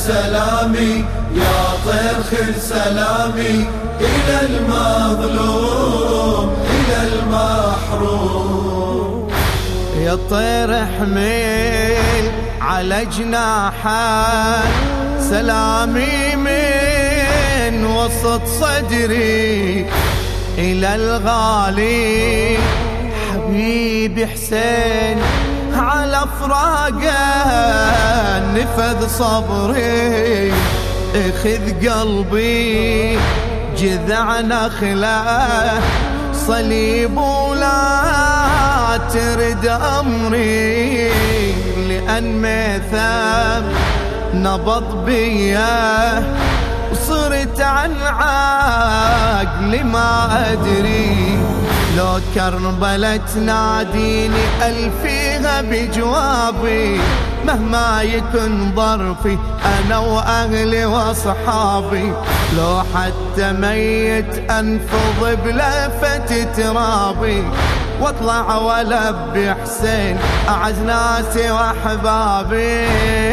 سلامي يا طير خذ سلامي إلى المظلوم إلى المحروم. يا طير احمل على جناحك سلامي من وسط صدري إلى الغالي حبيبي حسين، على فراقه نفذ صبري، اخذ قلبي جذع نخله صليب ولا ترد أمري، لأن ميثم نبض بيا وصرت عن عقلي ما أدري، لو كربلة تناديني ألفيها بجوابي، مهما يكن ظرفي أنا وأهلي وأصحابي، لو حتى ميت أنفض بلفة ترابي، واطلع ولبي حسين أعز ناسي وأحبابي.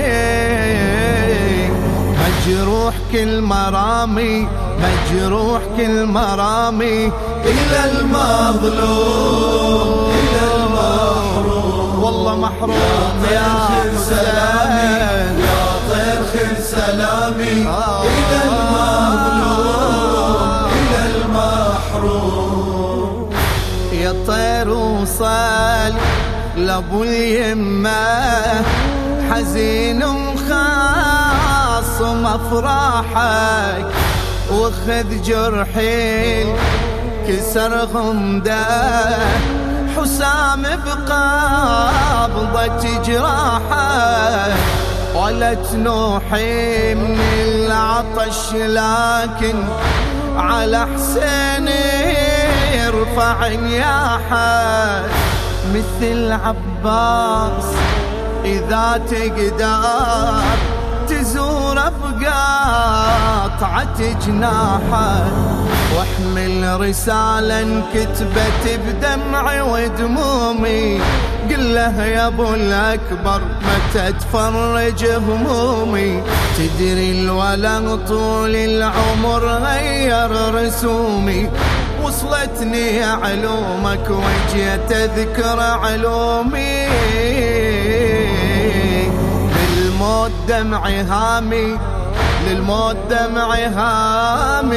مجروح كل مرامي مجروح كل مرامي إلى المظلوم إلى المحروم، والله محروم يا خذ سلامي يا طير خذ سلامي إلى المظلوم إلى المحروم. يا طير وصل لابو اليمه حزين ومخاصم افراحك، وخذ جرحي كسر غمده حسام بقبضة جراحك، ولا تنوحي من العطش لكن على حسين يرفع نياحك، مثل عباس إذا تقدر تزور بقاطعة جناحك، واحمل رسالة انكتبت بدمعي ودمومي، قل له يا ابو الاكبر متى تفرج همومي، تدري الولد طول العمر غير رسومي، وصلتني علومك وجيت اذكر علومي، للموت دمعي هامي للموت دمعي هامي.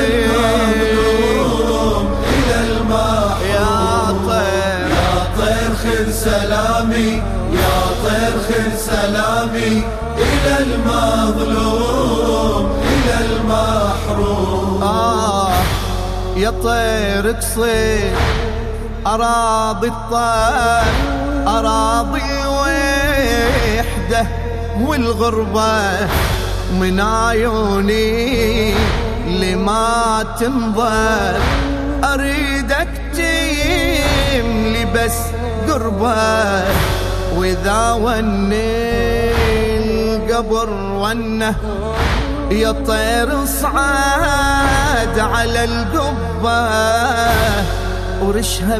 إلى المحروم يا طير خذ سلامي يا طير خذ سلامي إلى المظلوم إلى المحروم. يا طير قصير أراضي الطير أراضي الوحدة والغربة، من عيوني لما تنظر أريدك تملي بس قربة، وإذا وني القبر ونه يا طير اصعد على القبة، ورشها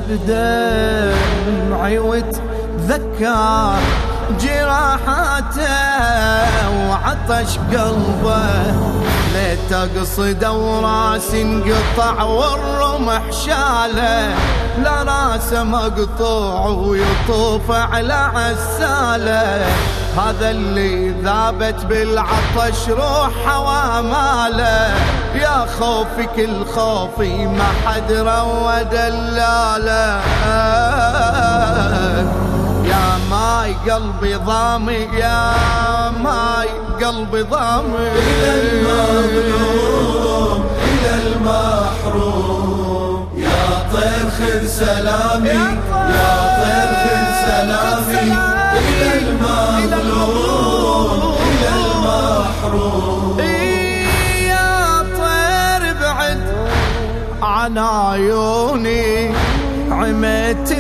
بدمعي وتذكر جراحاته وعطش قلبه، ليت اقصد وراسي انقطع والرمح شاله، لا راسه مقطوع ويطوف على عساله، هذا اللي ذابت بالعطش روحه واماله، يا خوفي كل خوفي ما حد روى دلاله، يا ماي قلبي ضامي يا ماي قلبي ضامي. إلى المظلوم إلى المحروم يا طير خذ سلامي يا طير خذ سلامي إلى المظلوم إلى المحروم. يا طير بعد عن عيوني عميت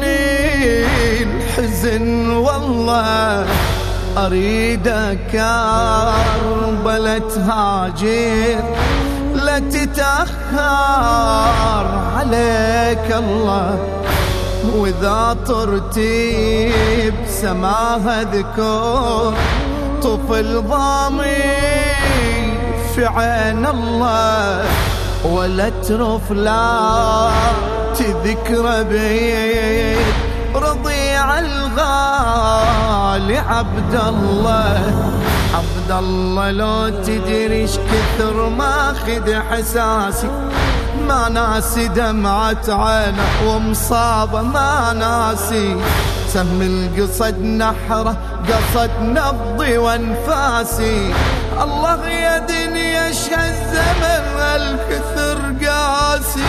الحزن والله، أريدك كربلة تهاجر لا تتأخر عليك الله، وإذا طرتي بسماها ذكر طفل ضامي في عين الله ولا ترف لا تذكر بيك رضيع الغالي عبد الله. عبد الله لو تدري ايش كثر ما خذ حساسي، ما ناسي دمعة عينه ومصابه ما ناسي، سهم القصد نحره قصد نبضي وانفاسي. الله يا دنيا اشهد الزمن الكثر قاسي،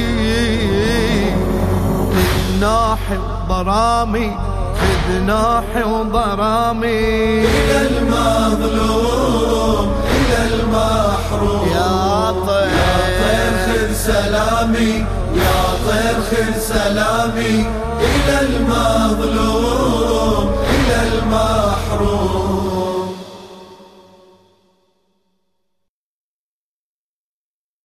خذ ناحي وضرامي خذ ناحي وضرامي، إلى المظلوم إلى المحروم يا طير خذ سلامي، يا طير خذ سلامي إلى المظلوم